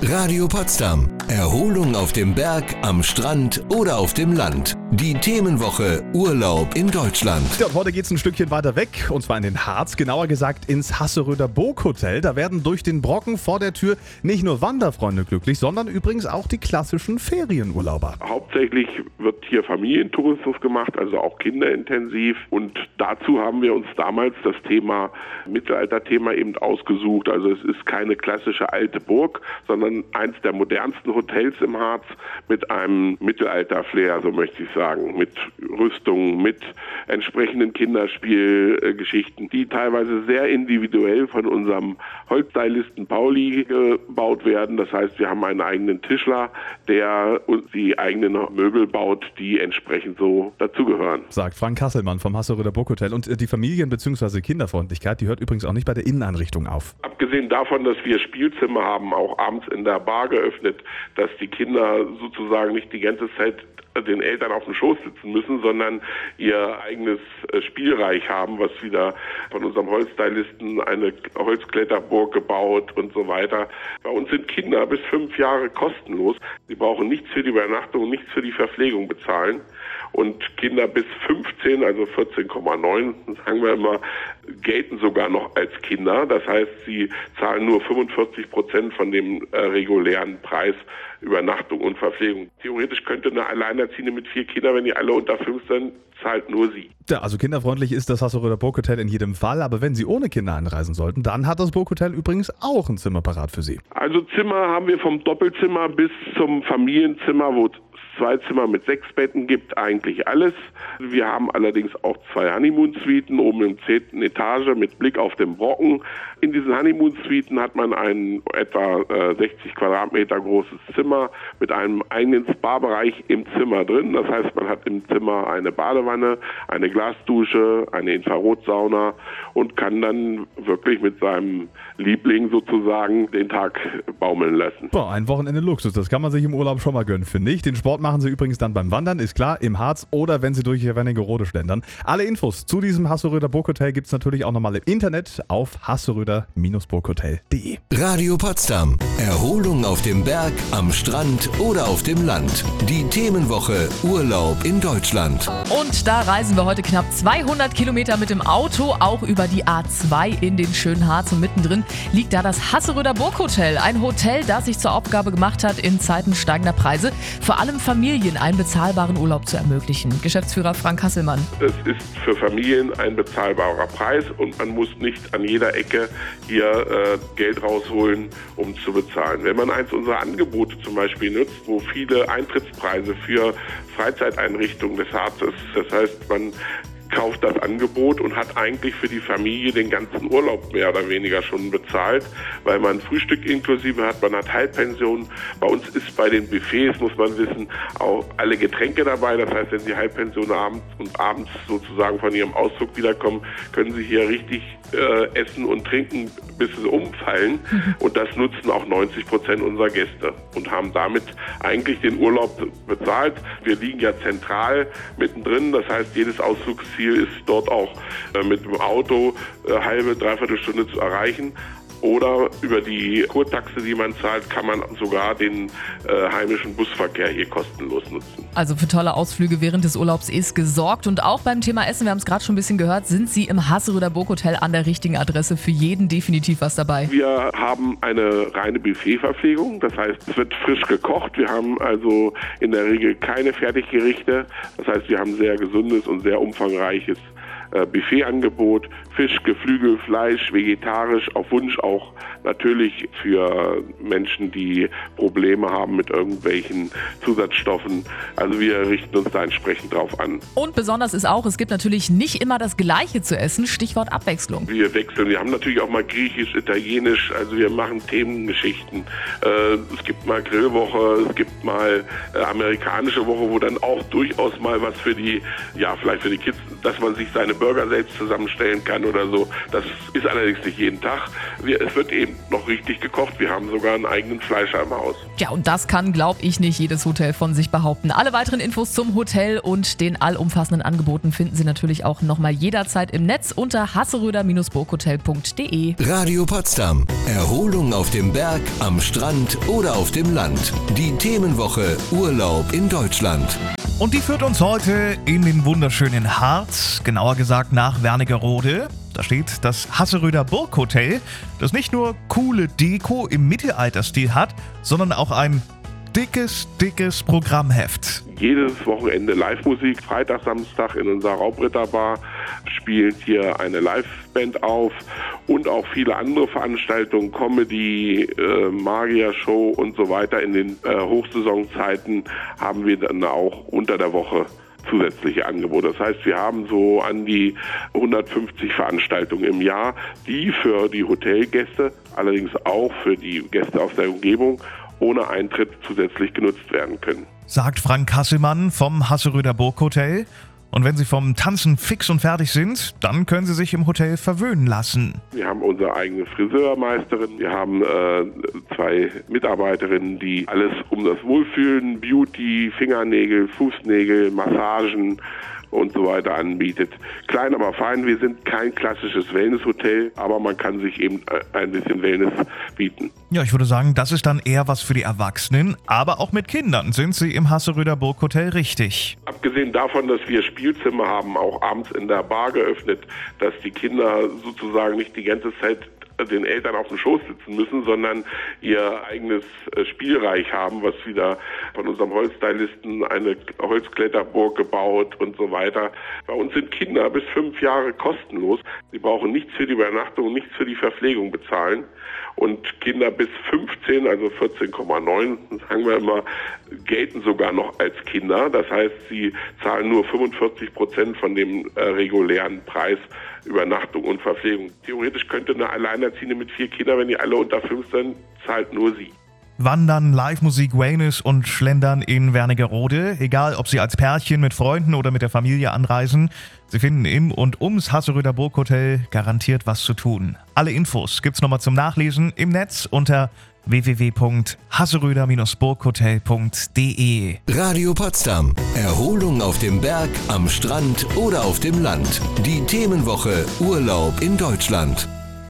Radio Potsdam. Erholung auf dem Berg, am Strand oder auf dem Land. Die Themenwoche Urlaub in Deutschland. Ja, und heute geht's ein Stückchen weiter weg, und zwar in den Harz, genauer gesagt ins Hasseröder Burghotel. Da werden durch den Brocken vor der Tür nicht nur Wanderfreunde glücklich, sondern übrigens auch die klassischen Ferienurlauber. Hauptsächlich wird hier Familientourismus gemacht, also auch kinderintensiv. Und dazu haben wir uns damals das Mittelalterthema eben ausgesucht. Also es ist keine klassische alte Burg, sondern eins der modernsten Hotels im Harz mit einem Mittelalter-Flair, so möchte ich sagen, mit Rüstungen, mit entsprechenden Kinderspielgeschichten, die teilweise sehr individuell von unserem Holzstylisten Pauli gebaut werden. Das heißt, wir haben einen eigenen Tischler, der uns die eigenen Möbel baut, die entsprechend so dazugehören. Sagt Frank Kasselmann vom Hasseröder Burghotel. Und die Familien- bzw. Kinderfreundlichkeit, die hört übrigens auch nicht bei der Inneneinrichtung auf. Abgesehen davon, dass wir Spielzimmer haben, auch abends in der Bar geöffnet, dass die Kinder sozusagen nicht die ganze Zeit den Eltern auf dem Schoß sitzen müssen, sondern ihr eigenes Spielreich haben, was wieder von unserem Holzstylisten eine Holzkletterburg gebaut und so weiter. Bei uns sind Kinder bis 5 Jahre kostenlos. Sie brauchen nichts für die Übernachtung, nichts für die Verpflegung bezahlen. Und Kinder bis 15, also 14,9, sagen wir immer, gelten sogar noch als Kinder. Das heißt, sie zahlen nur 45% von dem regulären Preis Übernachtung und Verpflegung. Theoretisch könnte eine Alleinerziehende mit 4 Kindern, wenn die alle unter 5 sind, zahlt nur sie. Ja, also kinderfreundlich ist das Hasseröder Burghotel in jedem Fall, aber wenn Sie ohne Kinder einreisen sollten, dann hat das Burghotel übrigens auch ein Zimmer parat für Sie. Also Zimmer haben wir vom Doppelzimmer bis zum Familienzimmer, wo es 2 Zimmer mit 6 Betten gibt, eigentlich alles. Wir haben allerdings auch 2 Honeymoon-Suiten oben im 10. Etage mit Blick auf den Brocken. In diesen Honeymoon-Suiten hat man ein etwa 60 Quadratmeter großes Zimmer mit einem eigenen Spa-Bereich im Zimmer drin. Das heißt, man hat im Zimmer eine Badewanne, eine Glasdusche, eine Infrarotsauna und kann dann wirklich mit seinem Liebling sozusagen den Tag baumeln lassen. Boah, ein Wochenende Luxus, das kann man sich im Urlaub schon mal gönnen, finde ich. Den Sport machen Sie übrigens dann beim Wandern, ist klar, im Harz oder wenn Sie durch Wernigerode schlendern. Alle Infos zu diesem Hasseröder Burghotel gibt es natürlich auch nochmal im Internet auf hasseröder-burghotel.de. Radio Potsdam. Erholung auf dem Berg, am Strand oder auf dem Land. Die Themenwoche Urlaub in Deutschland. Und da reisen wir heute knapp 200 Kilometer mit dem Auto, auch über die A2 in den schönen Harz. Und mittendrin liegt da das Hasseröder Burghotel. Ein Hotel, das sich zur Aufgabe gemacht hat, in Zeiten steigender Preise vor allem Familien einen bezahlbaren Urlaub zu ermöglichen. Geschäftsführer Frank Kasselmann. Es ist für Familien ein bezahlbarer Preis und man muss nicht an jeder Ecke hier Geld rausholen, um zu bezahlen. Wenn man eins unserer Angebote zum Beispiel nutzt, wo viele Eintrittspreise für Freizeiteinrichtungen des Harzes, das heißt, man kauft das Angebot und hat eigentlich für die Familie den ganzen Urlaub mehr oder weniger schon bezahlt, weil man Frühstück inklusive hat, man hat Halbpension. Bei uns ist bei den Buffets, muss man wissen, auch alle Getränke dabei. Das heißt, wenn Sie Halbpension abends sozusagen von Ihrem Ausflug wiederkommen, können Sie hier richtig essen und trinken, bis sie umfallen. Und das nutzen auch 90% unserer Gäste und haben damit eigentlich den Urlaub bezahlt. Wir liegen ja zentral mittendrin, das heißt, jedes Ausflugsziel ist dort auch mit dem Auto halbe, dreiviertel Stunde zu erreichen. Oder über die Kurtaxe, die man zahlt, kann man sogar den heimischen Busverkehr hier kostenlos nutzen. Also für tolle Ausflüge während des Urlaubs ist gesorgt. Und auch beim Thema Essen, wir haben es gerade schon ein bisschen gehört, sind Sie im Hasseröder Burghotel an der richtigen Adresse. Für jeden definitiv was dabei. Wir haben eine reine Buffetverpflegung, das heißt, es wird frisch gekocht. Wir haben also in der Regel keine Fertiggerichte. Das heißt, wir haben sehr gesundes und sehr umfangreiches Buffetangebot, Fisch, Geflügel, Fleisch, vegetarisch, auf Wunsch auch natürlich für Menschen, die Probleme haben mit irgendwelchen Zusatzstoffen. Also wir richten uns da entsprechend drauf an. Und besonders ist auch, es gibt natürlich nicht immer das Gleiche zu essen, Stichwort Abwechslung. Wir wechseln, wir haben natürlich auch mal Griechisch, Italienisch, also wir machen Themengeschichten. Es gibt mal Grillwoche, es gibt mal amerikanische Woche, wo dann auch durchaus mal was für die, ja vielleicht für die Kids, dass man sich seine Burger selbst zusammenstellen kann oder so. Das ist allerdings nicht jeden Tag. Es wird eben noch richtig gekocht. Wir haben sogar einen eigenen Fleischer im Haus. Ja, und das kann, glaube ich, nicht jedes Hotel von sich behaupten. Alle weiteren Infos zum Hotel und den allumfassenden Angeboten finden Sie natürlich auch nochmal jederzeit im Netz unter hasseröder-burghotel.de. Radio Potsdam. Erholung auf dem Berg, am Strand oder auf dem Land. Die Themenwoche Urlaub in Deutschland. Und die führt uns heute in den wunderschönen Harz, genauer gesagt nach Wernigerode. Da steht das Hasseröder Burghotel, das nicht nur coole Deko im Mittelalterstil hat, sondern auch ein dickes Programmheft. Jedes Wochenende Live-Musik. Freitag, Samstag in unserer Raubritterbar spielt hier eine Liveband auf und auch viele andere Veranstaltungen, Comedy, Magier-Show und so weiter. In den Hochsaisonzeiten haben wir dann auch unter der Woche zusätzliche Angebote. Das heißt, wir haben so an die 150 Veranstaltungen im Jahr, die für die Hotelgäste, allerdings auch für die Gäste aus der Umgebung, ohne Eintritt zusätzlich genutzt werden können. Sagt Frank Hasselmann vom Hasseröder Burghotel. Und wenn Sie vom Tanzen fix und fertig sind, dann können Sie sich im Hotel verwöhnen lassen. Wir haben unsere eigene Friseurmeisterin, wir haben 2 Mitarbeiterinnen, die alles um das Wohlfühlen, Beauty, Fingernägel, Fußnägel, Massagen und so weiter anbietet. Klein, aber fein. Wir sind kein klassisches Wellnesshotel, aber man kann sich eben ein bisschen Wellness bieten. Ja, ich würde sagen, das ist dann eher was für die Erwachsenen, aber auch mit Kindern sind Sie im Hasseröder Burghotel richtig. Abgesehen davon, dass wir Spielzimmer haben, auch abends in der Bar geöffnet, dass die Kinder sozusagen nicht die ganze Zeit den Eltern auf dem Schoß sitzen müssen, sondern ihr eigenes Spielreich haben, was wieder von unserem Holzstylisten eine Holzkletterburg gebaut und so weiter. Bei uns sind Kinder bis 5 Jahre kostenlos. Sie brauchen nichts für die Übernachtung, nichts für die Verpflegung bezahlen. Und Kinder bis 15, also 14,9, sagen wir immer, gelten sogar noch als Kinder. Das heißt, sie zahlen nur 45% von dem regulären Preis Übernachtung und Verpflegung. Theoretisch könnte eine Alleinerziehende mit 4 Kindern, wenn die alle unter 5 sind, zahlt nur sie. Wandern, Live-Musik, Wellness und Schlendern in Wernigerode. Egal, ob Sie als Pärchen mit Freunden oder mit der Familie anreisen, Sie finden im und ums Hasseröder Burghotel garantiert was zu tun. Alle Infos gibt's nochmal zum Nachlesen im Netz unter www.hasseröder-burghotel.de. Radio Potsdam. Erholung auf dem Berg, am Strand oder auf dem Land. Die Themenwoche Urlaub in Deutschland.